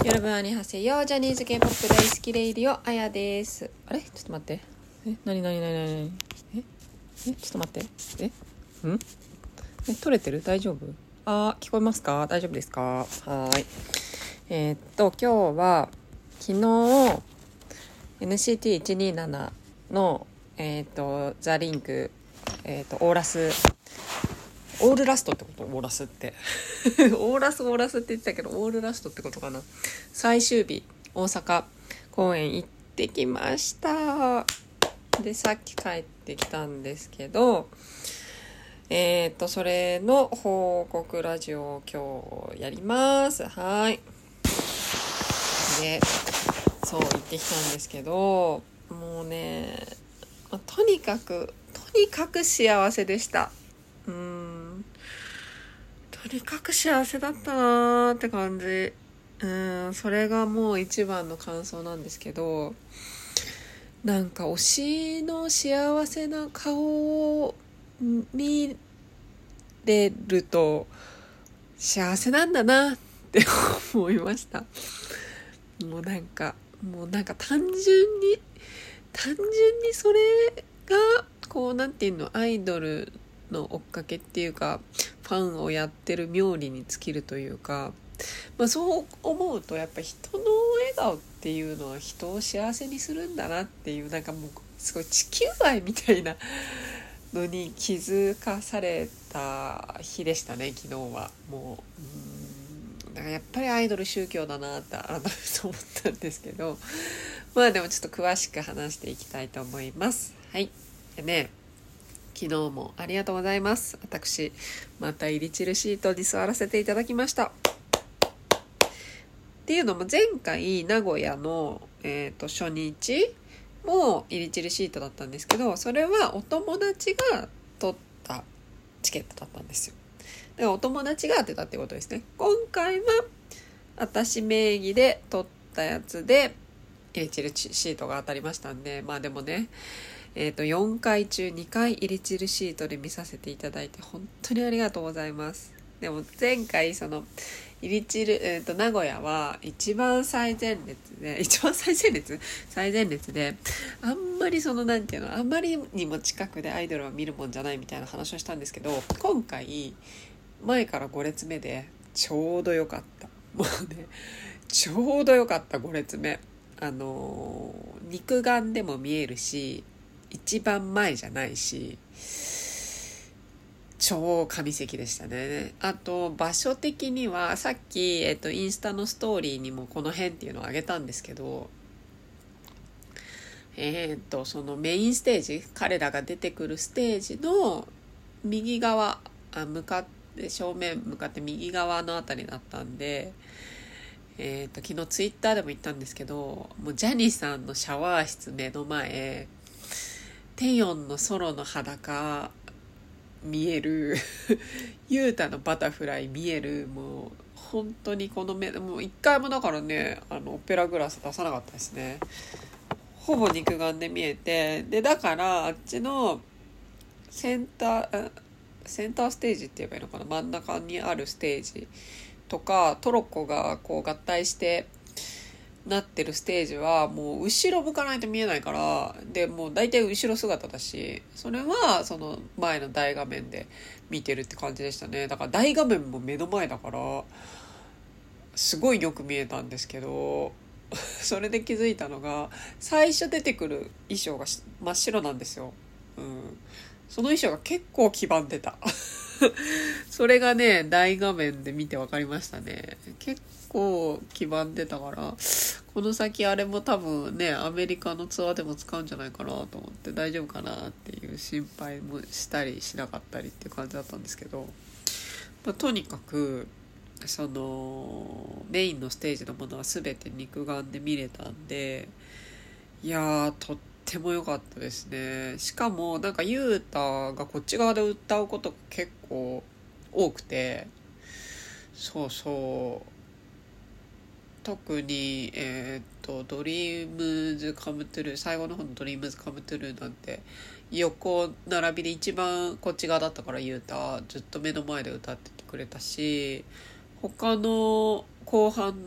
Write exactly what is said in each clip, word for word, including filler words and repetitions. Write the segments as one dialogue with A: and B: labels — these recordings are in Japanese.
A: よろぶんあにはせよ。ジャニーズ系ポップ大好きレイディオあやです。あれちょっと待って。え、なになになになにええ、ちょっと待って。えんえ、撮れてる？大丈夫？あー、聞こえますか？大丈夫ですか？はーい。えー、っと、今日は、昨日、エヌシーティーいちにーなな の、えー、っと、ザ・リンク、えー、っと、オーラス、オールラストってこと？オーラスってオーラスオーラスって言ってたけどオールラストってことかな。最終日大阪公演行ってきました。でさっき帰ってきたんですけど、えー、っとそれの報告ラジオを今日やります。はい。でそう行ってきたんですけど、もうね、とにかくとにかく幸せでした。うーんとにかく幸せだったなーって感じ。うん、それがもう一番の感想なんですけど、なんか推しの幸せな顔を見れると幸せなんだなって思いました。もうなんかもうなんか単純に単純にそれがこうなんていうの、アイドルの追っかけっていうかファンをやってる妙利に尽きるというか、まあ、そう思うとやっぱ人の笑顔っていうのは人を幸せにするんだなっていう、なんかもうすごい地球愛みたいなのに気づかされた日でしたね、昨日は。もう、うーん、だからやっぱりアイドル宗教だなって改めて思ったんですけど、まあでもちょっと詳しく話していきたいと思います。はい。でね、昨日もありがとうございます。私またイリチルシートに座らせていただきました。っていうのも前回名古屋の、えーと、初日もイリチルシートだったんですけど、それはお友達が取ったチケットだったんですよ。だからお友達が当てたってことですね。今回は私名義で取ったやつでイリチルシートが当たりましたんで、まあでもね、えーとよんかい中にかいイリチルシートで見させていただいて本当にありがとうございます。でも前回そのイリチル、えーと名古屋は一番最前列で一番最前列最前列で、あんまりそのなんていうの、あんまりにも近くでアイドルは見るもんじゃないみたいな話をしたんですけど、今回前からご列目でちょうどよかった。もうね、ちょうどよかったご列目。あのー、肉眼でも見えるし、一番前じゃないし、超神席でしたね。あと場所的にはさっき、えっと、インスタのストーリーにもこの辺っていうのをあげたんですけど、えー、っとそのメインステージ、彼らが出てくるステージの右側、あ向かって正面向かって右側のあたりだったんで、えー、っと昨日ツイッターでも言ったんですけど、もうジャニーさんのシャワー室目の前、テヨンのソロの裸見えるユータのバタフライ見える、もう本当にこの目、もう一回もだからね、あのオペラグラス出さなかったですね。ほぼ肉眼で見えて、でだからあっちのセンターセンターステージって言えばいいのかな、真ん中にあるステージとかトロッコがこう合体してなってるステージはもう後ろ向かないと見えないから、でもう大体後ろ姿だし、それはその前の大画面で見てるって感じでしたね。だから大画面も目の前だからすごいよく見えたんですけど、それで気づいたのが最初出てくる衣装が真っ白なんですよ。うん、その衣装が結構黄ばんでたそれがね大画面で見て分かりましたね。結構黄ばんでたから、この先あれも多分ねアメリカのツアーでも使うんじゃないかなと思って大丈夫かなっていう心配もしたりしなかったりっていう感じだったんですけど、まあ、とにかくそのメインのステージのものは全て肉眼で見れたんで、いやーとっても良かったですね。しかもなんかユータがこっち側で歌うことが結構多くて、そうそう、特にえー、っとドリームズカムトゥルー、最後の方のドリームズカムトゥルーなんて横並びで一番こっち側だったから、ユータずっと目の前で歌っててくれたし、他の後半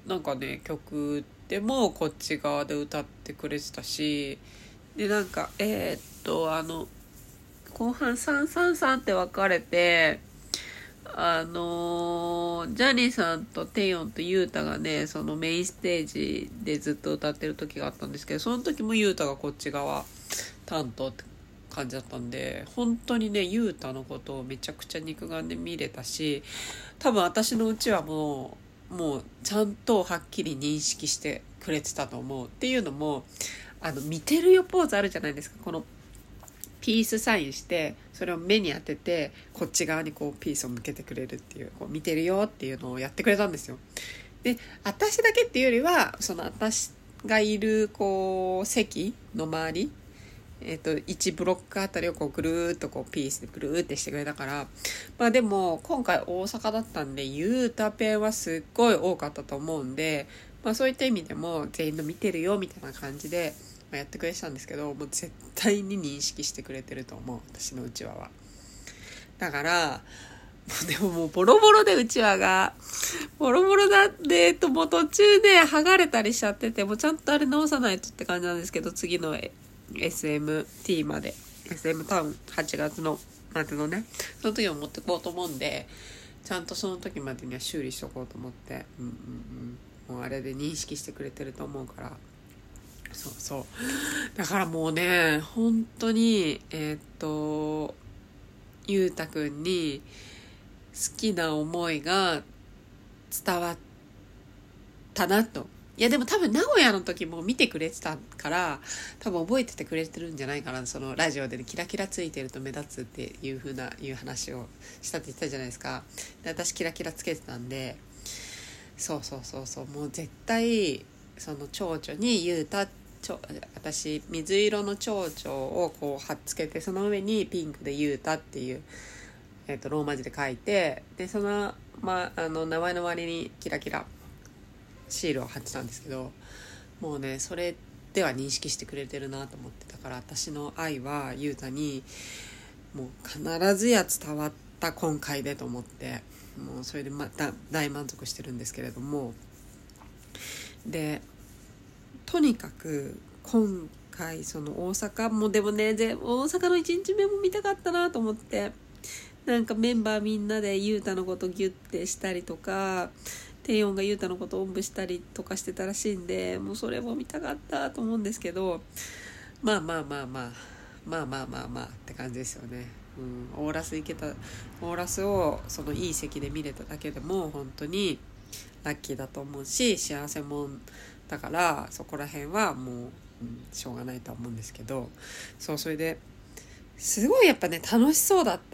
B: なんかね曲でもこっち側で歌ってくれてたし、でなんかえー、っとあの後半さんさんさんって分かれて、あのー、ジャニーさんとテヨンとユータがねそのメインステージでずっと歌ってる時があったんですけど、その時もユータがこっち側担当って感じだったんで、本当にねユータのことをめちゃくちゃ肉眼で見れたし、多分私のうちはもうもうちゃんとはっきり認識してくれてたと思う。っていうのもあの見てるよポーズあるじゃないですか。このピースサインしてそれを目に当ててこっち側にこうピースを向けてくれるっていう、こう見てるよっていうのをやってくれたんですよ。で私だけっていうよりはその私がいるこう席の周り、えー、といちブロックあたりをこうぐるーっとこうピースでぐるーってしてくれたから、まあでも今回大阪だったんでユータペンはすっごい多かったと思うんで、まあそういった意味でも全員の見てるよみたいな感じでやってくれてたんですけど、もう絶対に認識してくれてると思う、私のうちわは。だからでももうボロボロでうちわがボロボロだで、えっともう途中で剥がれたりしちゃってて、もうちゃんとあれ直さないとって感じなんですけど、次の エスエムティー まで エスエム タウンはちがつの夏のねその時を持ってこうと思うんで、ちゃんとその時までには修理しとこうと思って、うんうんうん、もうあれで認識してくれてると思うから。そうそうだからもうね本当にえー、っとゆうたくんに好きな思いが伝わったなと。いやでも多分名古屋の時も見てくれてたから多分覚えててくれてるんじゃないかな。そのラジオで、ね、キラキラついてると目立つっていう風ないう話をしたって言ってたじゃないですか。で私キラキラつけてたんで、そうそうそうそう、もう絶対その蝶々にゆうた私水色の蝶々をこう貼っつけて、その上にピンクでゆうたっていう、えー、とローマ字で書いて、でその、ま、あの名前の周りにキラキラシールを貼ってたんですけど、もうねそれでは認識してくれてるなと思って、だから私の愛はゆうたにもう必ずや伝わった今回でと思って、もうそれでまた大満足してるんですけれども、でとにかく今回その大阪もでもね大阪のいちにちめも見たかったなと思って、なんかメンバーみんなでゆうたのことギュッてしたりとか、テヨンがゆうたのことをおんぶしたりとかしてたらしいんで、もうそれも見たかったと思うんですけど、まあまあまあまあまあまあまあまあって感じですよね。うん、オーラス行けた、オーラスをそのいい席で見れただけでも本当にラッキーだと思うし、幸せもんだからそこら辺はもう、うん、しょうがないと思うんですけど、そうそれですごいやっぱね楽しそうだった。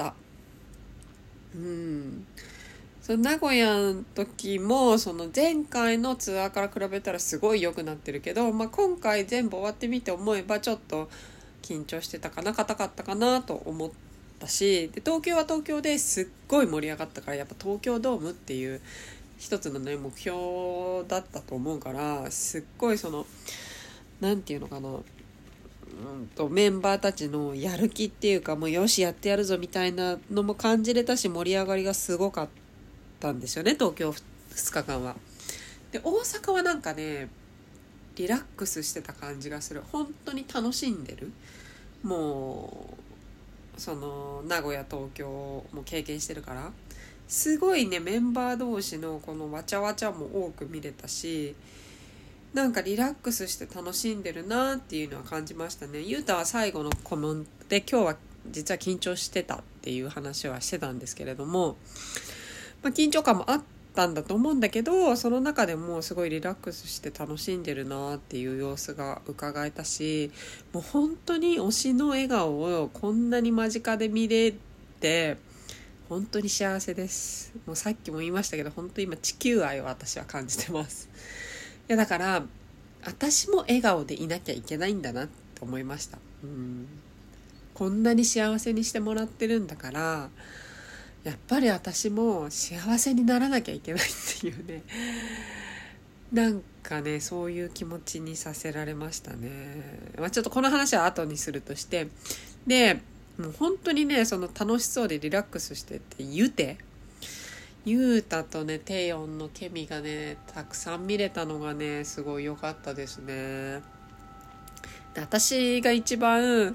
B: うんその名古屋の時もその前回のツアーから比べたらすごい良くなってるけど、まあ、今回全部終わってみて思えばちょっと緊張してたかな、硬かったかなと思ったし、で東京は東京ですっごい盛り上がったから、やっぱ東京ドームっていう一つのね目標だったと思うから、すっごいそのなんていうのかな、うんとメンバーたちのやる気っていうか、もうよしやってやるぞみたいなのも感じれたし、盛り上がりがすごかったんですよね東京ふつかかんは。で大阪はなんかねリラックスしてた感じがする。本当に楽しんでる。もうその名古屋東京も経験してるからすごいねメンバー同士のこのわちゃわちゃも多く見れたし、なんかリラックスして楽しんでるなっていうのは感じましたね。ゆうたは最後のコメントで今日は実は緊張してたっていう話はしてたんですけれども、まあ、緊張感もあったんだと思うんだけど、その中でもすごいリラックスして楽しんでるなっていう様子が伺えたし、もう本当に推しの笑顔をこんなに間近で見れて本当に幸せです。もうさっきも言いましたけど本当に今地球愛を私は感じてます。いやだから私も笑顔でいなきゃいけないんだなって思いました。うん、こんなに幸せにしてもらってるんだからやっぱり私も幸せにならなきゃいけないっていうね、なんかねそういう気持ちにさせられましたね。まあ、ちょっとこの話は後にするとして、でもう本当にねその楽しそうでリラックスしてってゆてゆうたとねテヨンのケミがねたくさん見れたのがねすごい良かったですね。で私が一番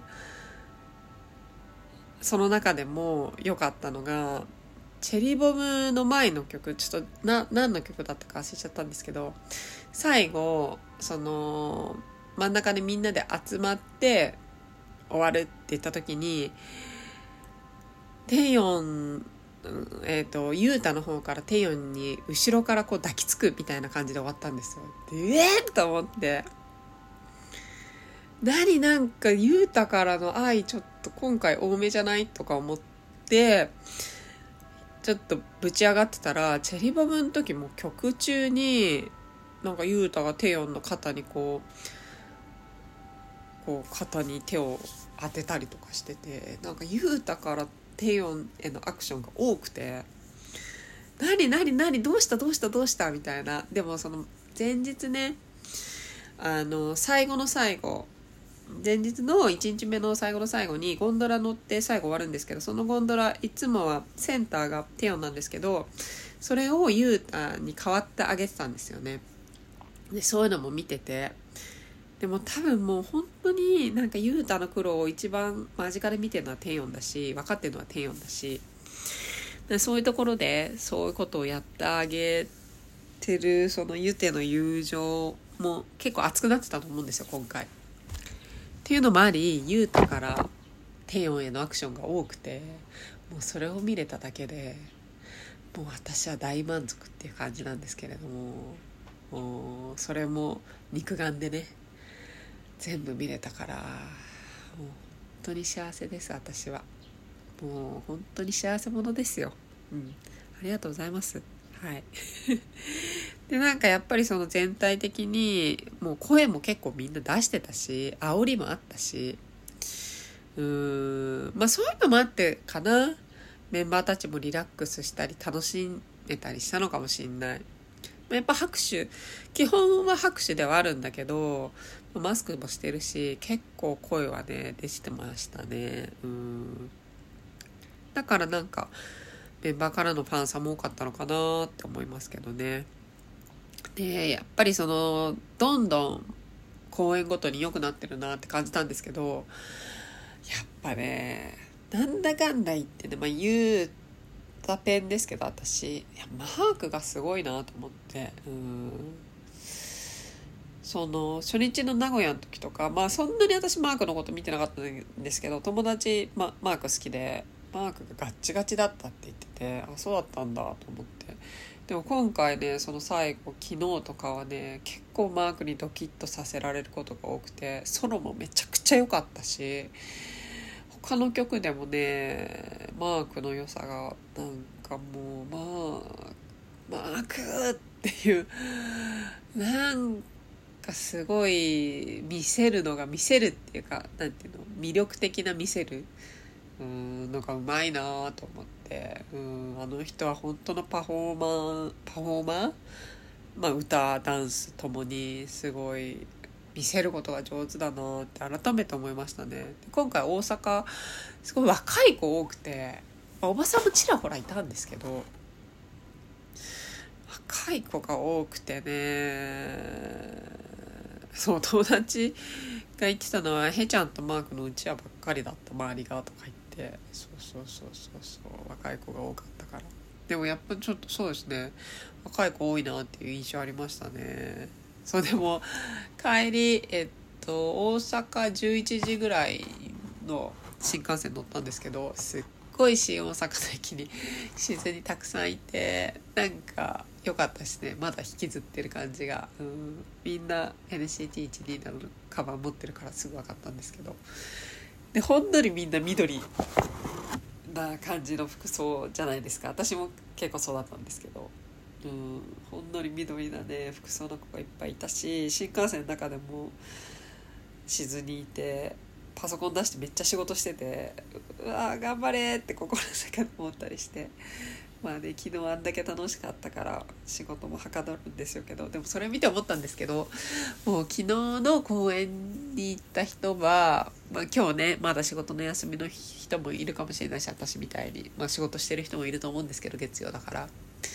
B: その中でも良かったのがチェリーボムの前の曲、ちょっとな何の曲だったか忘れちゃったんですけど、最後その真ん中でみんなで集まって終わるって言った時にテヨンえっ、ー、とユータの方からテヨンに後ろからこう抱きつくみたいな感じで終わったんですよ。でえー、と思って、何なんかユータからの愛ちょっと今回多めじゃないとか思ってちょっとぶち上がってたら、チェリボムの時も曲中になんかユータがテヨンの肩にこうこう肩に手を当てたりとかしてて、なんかユータからテヨンへのアクションが多くて、何何何どうしたどうしたどうしたみたいな。でもその前日ね、あの最後の最後前日のいちにちめの最後の最後にゴンドラ乗って最後終わるんですけど、そのゴンドラいつもはセンターがテヨンなんですけど、それをユータに代わってあげてたんですよね。でそういうのも見てて、でも多分もう本当になんかユータの苦労を一番間近で見てるのはテヨンだし、分かってるのはテヨンだし、でそういうところでそういうことをやってあげてるそのユテの友情も結構熱くなってたと思うんですよ今回。っていうのもあり、ユータからテヨンへのアクションが多くて、もうそれを見れただけでもう私は大満足っていう感じなんですけれども、もうそれも肉眼でね全部見れたから、もう本当に幸せです私は。もう本当に幸せ者ですよ。うん、ありがとうございます。はいでなんかやっぱりその全体的にもう声も結構みんな出してたし、煽りもあったし、うーんまあそういうのもあってかな、メンバーたちもリラックスしたり楽しめたりしたのかもしれない。やっぱ拍手、基本は拍手ではあるんだけどマスクもしてるし結構声はね出してましたね。うんだからなんかメンバーからのファンさも多かったのかなって思いますけどね。でやっぱりそのどんどん公演ごとに良くなってるなって感じたんですけど、やっぱねなんだかんだ言ってね、まあ言うたペンですけど私、いやマークがすごいなと思って、うんその初日の名古屋の時とか、まあそんなに私マークのこと見てなかったんですけど、友達、ま、マーク好きでマークがガッチガチだったって言ってて、あそうだったんだと思って。でも今回ねその最後昨日とかはね結構マークにドキッとさせられることが多くて、ソロもめちゃくちゃ良かったし、他の曲でもねマークの良さがなんかもうまあマークっていうなんかすごい見せるのが見せるっていうかなんていうの魅力的な見せるうんのがうまいなと思って、うんあの人は本当のパフォーマーパフォーマーまあ歌ダンスともにすごい見せることが上手だなって改めて思いましたね。今回大阪すごい若い子多くて、まあ、おばさんもちらほらいたんですけど若い子が多くてね、そう友達が言ってたのはヘちゃんとマークのうちわばっかりだった周りがとか言って、そうそうそうそうそう若い子が多かったから。でもやっぱちょっとそうですね若い子多いなっていう印象ありましたね。そうでも帰りえっと大阪じゅういちじぐらいの新幹線乗ったんですけど、すっごい新大阪の駅に自然にたくさんいてなんか良かったですね。まだ引きずってる感じが、うん、みんな エヌシーティーいちにー のカバン持ってるからすぐ分かったんですけど、でほんのりみんな緑な感じの服装じゃないですか。私も結構そうだったんですけど、うん、ほんのり緑なね服装の子がいっぱいいたし、新幹線の中でもしずにいてパソコン出してめっちゃ仕事してて、うわ頑張れって心の中で思ったりして、まあね昨日あんだけ楽しかったから仕事もはかどるんですよけど、でもそれ見て思ったんですけど、もう昨日の公演に行った人は、まあ、今日ねまだ仕事の休みの人もいるかもしれないし、私みたいに、まあ、仕事してる人もいると思うんですけど月曜だから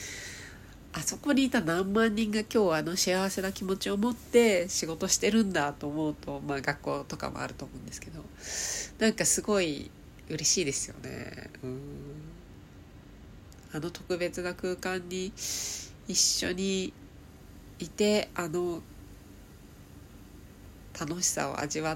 B: あそこにいた何万人が今日あの幸せな気持ちを持って仕事してるんだと思うと、まあ学校とかもあると思うんですけど、なんかすごい嬉しいですよね。うん、あの特別な空間に一緒にいて、あの楽しさを味わって、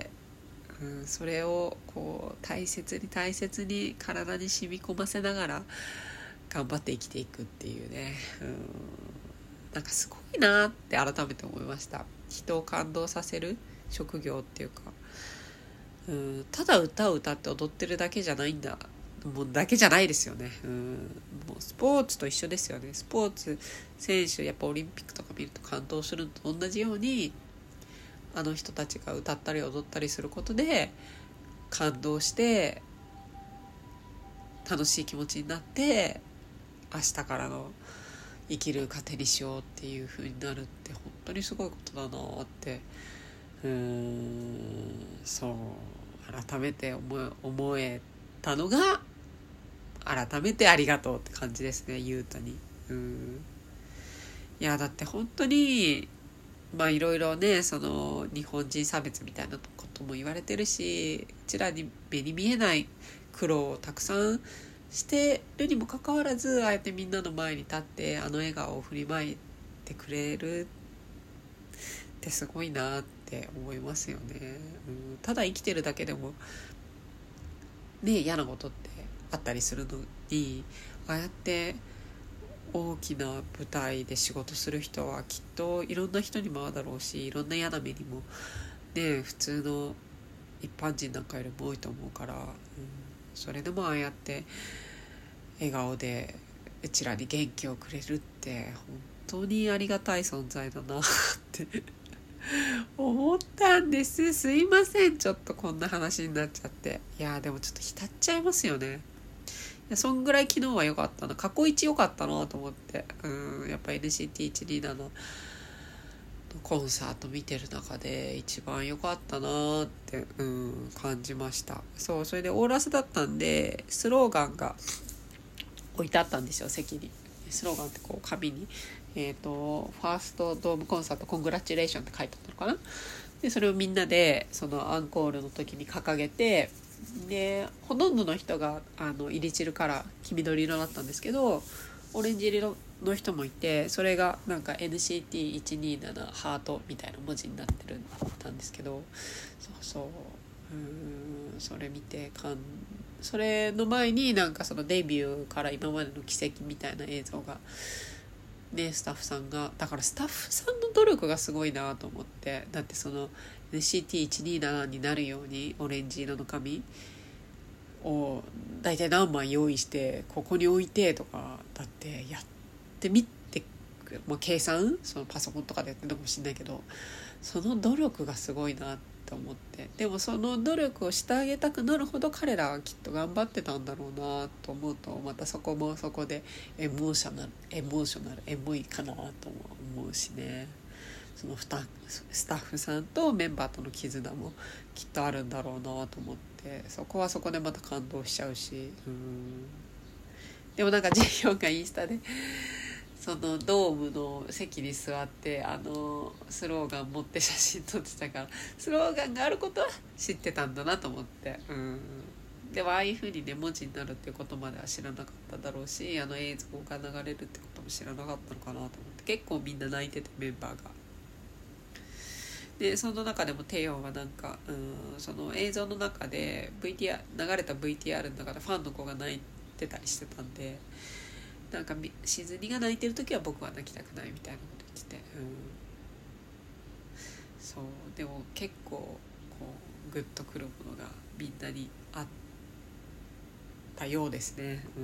B: うん、それをこう大切に大切に体に染み込ませながら頑張って生きていくっていうね、うん、なんかすごいなって改めて思いました。人を感動させる職業っていうか、うん、ただ歌を歌って踊ってるだけじゃないんだ、もうだけじゃないですよね、うん、もうスポーツと一緒ですよね。スポーツ選手やっぱオリンピックとか見ると感動するのと同じように、あの人たちが歌ったり踊ったりすることで感動して楽しい気持ちになって、明日からの生きる糧にしようっていう風になるって本当にすごいことだなって、うーんそう改めて思え、思えたのが、改めてありがとうって感じですね、ゆうたに。うんいやだって本当にまあいろいろね、その日本人差別みたいなことも言われてるし、うちらに目に見えない苦労をたくさんしてるにもかかわらず、あえてみんなの前に立ってあの笑顔を振りまいてくれるってすごいなって思いますよね。うん、ただ生きてるだけでもね、嫌なことってあったりするのに、ああやって大きな舞台で仕事する人はきっといろんな人にも会うだろうし、いろんな嫌な目にもね、普通の一般人なんかよりも多いと思うから、うん、それでもああやって笑顔でうちらに元気をくれるって本当にありがたい存在だなって思ったんです。すいません、ちょっとこんな話になっちゃって。いやでもちょっと浸っちゃいますよね。いやそんぐらい昨日は良かったな、過去一良かったなと思って、うん、やっぱ エヌシーティーいちにーなな のコンサート見てる中で一番良かったなって、うん、感じました。そう、それでオーラスだったんでスローガンが置いてあったんですよ、席に。スローガンってこう紙に、えーと、ファーストドームコンサートコングラチュレーションって書いてあったのかな。でそれをみんなでそのアンコールの時に掲げて、でほとんどの人があの入り散るから黄緑色だったんですけど、オレンジ色の人もいて、それがなんか エヌシーティーいちにーなな ハートみたいな文字になってるたんですけど、そうそう、うーんそれ見てかんそれの前になんかそのデビューから今までの軌跡みたいな映像がね、スタッフさんが、だからスタッフさんの努力がすごいなと思って。だってその エヌシーティーいちにーなな になるようにオレンジ色の紙をだいたい何枚用意してここに置いてとか、だってやってみて、まあ、計算そのパソコンとかでやってるのかもしれないけど、その努力がすごいなって思って。でもその努力をしてあげたくなるほど彼らはきっと頑張ってたんだろうなと思うと、またそこもそこでエモーショナルエモーショナルエモいかなと思うしね。そのスタッフさんとメンバーとの絆もきっとあるんだろうなと思って、そこはそこでまた感動しちゃうし、うん。でもなんかジェイヨンがインスタでそのドームの席に座ってあのスローガン持って写真撮ってたから、スローガンがあることは知ってたんだなと思って、うん。でもああいう風にね文字になるっていうことまでは知らなかっただろうし、あの映像が流れるってことも知らなかったのかなと思って、結構みんな泣いててメンバーが。でその中でもテヨンはなんか、うん、その映像の中で ブイティーアール 流れた ブイティーアール の中でファンの子が泣いてたりしてたんで、なんかしずにが泣いてる時は僕は泣きたくないみたいなこと言ってて、うん、そうでも結構こうグッとくるものがみんなにあったようですね、うん、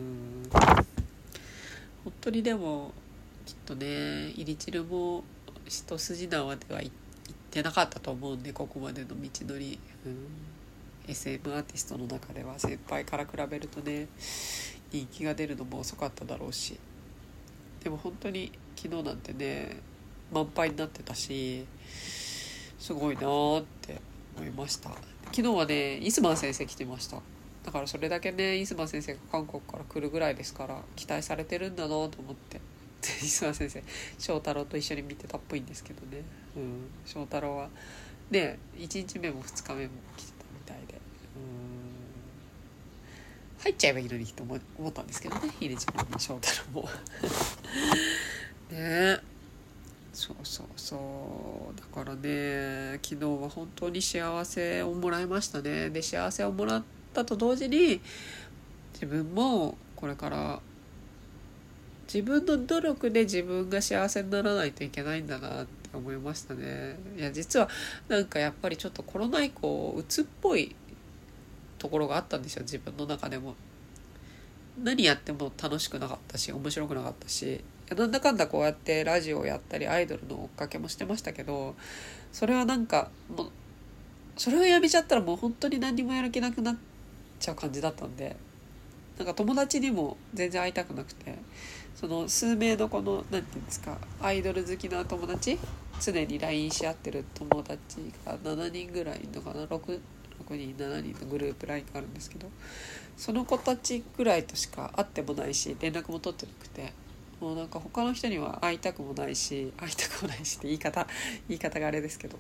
B: 本当に。でもきっとねイリチルも一筋縄では行ってなかったと思うんで、ここまでの道のり、うん、エスエム アーティストの中では先輩から比べるとね人気が出るのも遅かっただろうし、でも本当に昨日なんてね満杯になってたし、すごいなーって思いました。昨日はねイスマン先生来てました。だからそれだけねイスマン先生が韓国から来るぐらいですから期待されてるんだなと思って、 石川先生翔太郎と一緒に見てたっぽいんですけどね、うん、翔太郎はねいちにちめもふつかめも来てたみたいで、うん入っちゃえばいいのにと思ったんですけどね、秀次郎も翔太郎もね。そうそうそうだからね、昨日は本当に幸せをもらいましたね。で幸せをもらったと同時に自分もこれから自分の努力で自分が幸せにならないといけないんだなって思いましたね。いや実はなんかやっぱりちょっとコロナ以降鬱っぽいところがあったんですよ、自分の中でも。何やっても楽しくなかったし面白くなかったし、なんだかんだこうやってラジオをやったりアイドルの追っかけもしてましたけど、それはなんかもうそれをやめちゃったらもう本当に何もやる気なくなっちゃう感じだったんで、なんか友達にも全然会いたくなくて、その数名のこの何て言うんですかアイドル好きな友達、常に ライン し合ってる友達がななにんぐらいいるのかな、 6, 6人しちにんのグループ ライン があるんですけど、その子たちぐらいとしか会ってもないし連絡も取ってなくて、もうなんか他の人には会いたくもないし会いたくもないしって言い方言い方があれですけど、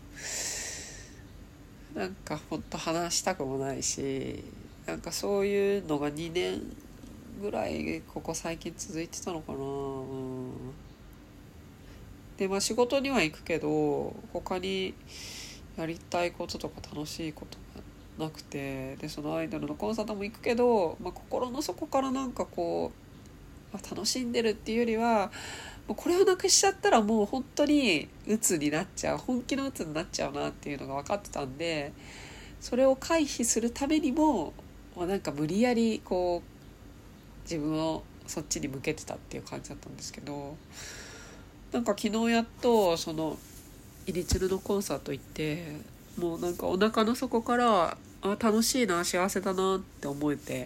B: なんかほんと話したくもないし、なんかそういうのがにねんぐらいここ最近続いてたのかな、うん、でまあ仕事には行くけど他にやりたいこととか楽しいことがなくて、でそのアイドルのコンサートも行くけど、まあ、心の底からなんかこう、まあ、楽しんでるっていうよりはもうこれをなくしちゃったらもう本当に鬱になっちゃう、本気の鬱になっちゃうなっていうのが分かってたんで、それを回避するためにも、まあ、なんか無理やりこう自分をそっちに向けてたっていう感じだったんですけど、なんか昨日やっとそのイリチルのコンサート行って、もうなんかお腹の底からあ楽しいな幸せだなって思えて、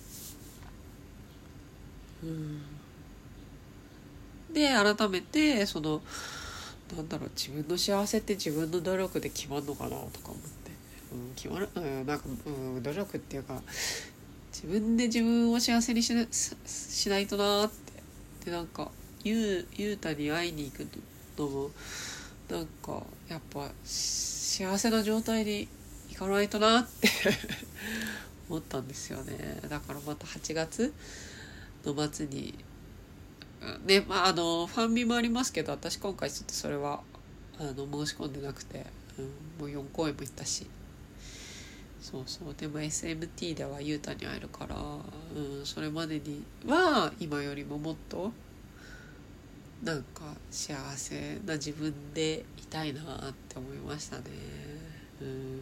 B: うんで改めてそのなんだろう自分の幸せって自分の努力で決まるのかなとか思って、うん、決まる、うん、なんか、うん、努力っていうか自分で自分を幸せにしな、しないとなって。でなんかゆう、ゆうたに会いに行くのもなんかやっぱ幸せな状態に行かないとなって思ったんですよね。だからまたはちがつの末にね、まああのファンミもありますけど、私今回ちょっとそれはあの申し込んでなくて、うん、もうよんこうえんも行ったし、そうそうでも エスエムティー ではゆうたに会えるから、うん、それまでには今よりももっとなんか幸せな自分でいたいなって思いましたね。うん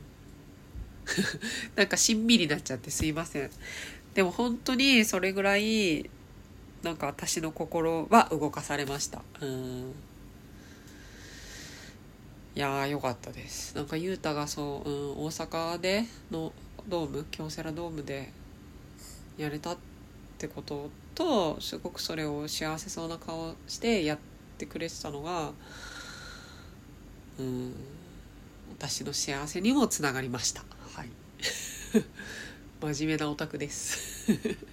B: なんかしんみりになっちゃってすいません。でも本当にそれぐらいなんか私の心は動かされました。うんいやーよかったです。なんかゆうたがそう、うん、大阪でのドーム京セラドームでやれたってことと、すごくそれを幸せそうな顔してやってくれてたのが、うん私の幸せにもつながりました。はい真面目なオタクです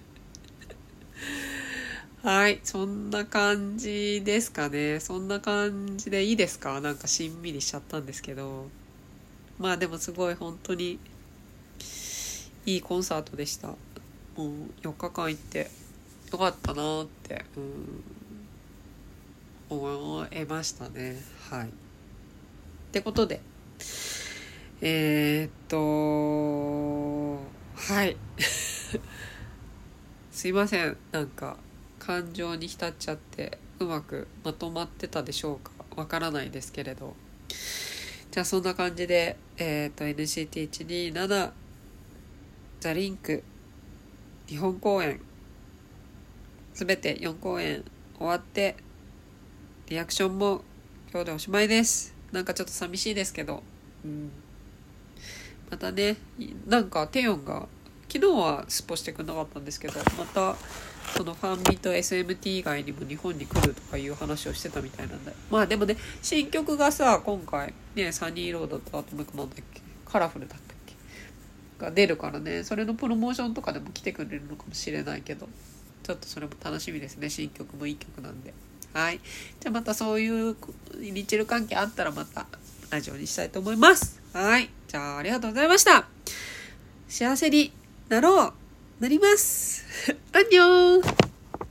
B: はいそんな感じですかね。そんな感じでいいですか。なんかしんみりしちゃったんですけど、まあでもすごい本当にいいコンサートでした。もうよっかかん行ってよかったなって、うん、思いましたね。はいってことでえー、っとはいすいません、なんか感情に浸っちゃってうまくまとまってたでしょうかわからないですけれど、じゃあそんな感じでえー、っと エヌシーティーいちにーなな ザリンク日本公演すべてよんこうえん終わってリアクションも今日でおしまいです。なんかちょっと寂しいですけど、うん、またね、なんかテヨンが昨日はスポしてくれなかったんですけど、またそのファンミと エスエムティー 以外にも日本に来るとかいう話をしてたみたいなんで、まあでもね新曲がさ今回ねサニーロードとあともう一個なんだっけカラフルだったっけが出るからね、それのプロモーションとかでも来てくれるのかもしれないけど、ちょっとそれも楽しみですね。新曲もいい曲なんで。 はい。じゃあまたそういうリチェル関係あったらまたラジオにしたいと思います。はい。じゃあありがとうございました。幸せになろう、なります。アンニョン。